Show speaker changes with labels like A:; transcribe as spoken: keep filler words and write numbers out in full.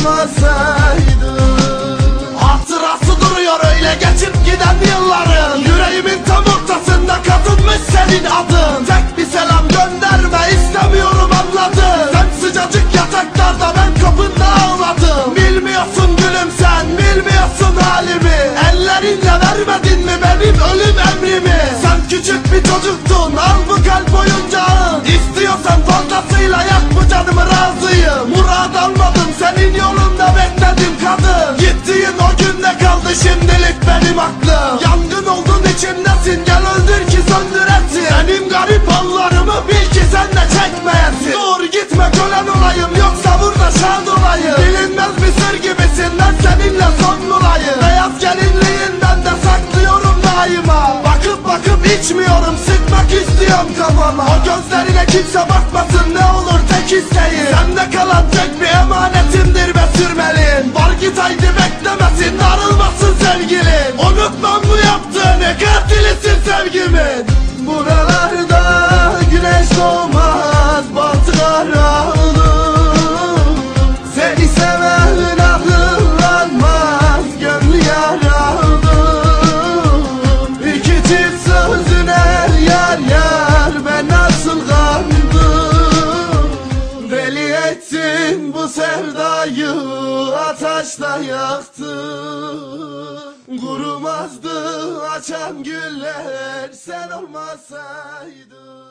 A: olmasaydın. Hatırası duruyor öyle geçip giden yılların, yüreğimin tam ortasında kazınmış senin adın. Tek bir selam gönderme istemiyorum anladın. Sen sıcacık yataklarda ben kapında ağladım. Bilmiyorsun gülüm sen, bilmiyorsun halimi. Ellerinle vermedin mi benim ölüm emrimi? Sen küçük bir çocuktun, al bu kalp oyuncağın. İstiyorsan fazlasıyla yak bu canımı, razıyım. Murad almadım senin yolunda, bekledim kadın. Gittiğin o günde kaldı şimdilik benim aklım. Yangın oldun içimdesin, gel öldür ki söndüresin. Benim garip anlarımı bil ki sen de çekmeyesin. Dur gitme kölen olayım, yoksa burada şad olayım. Bilinmez bir sır gibisin, ben seninle son bulayım. Beyaz gelinliğinden de saklıyorum daima. Bakıp bakıp içmiyorum, sıkmak istiyorum kafama. O gözlerine kimse bakmasın, ne olur tek isteğim. Sende kalan tek bir emanetimdir ve sürmelin. Var git haydi beklemesin, darılmasın sevgilin. Unutmam bu yaptığını, katilisin sevgimin. Buralarda güneş doğmaz, batı karanlık. Seni seven akıllanmaz, gönlü yaralı. İki çift sözüne yar yar ben nasıl kandım. Deli ettin bu sevdayı, ateşle yaktın. Kurumazdı açan güller sen olmasaydın.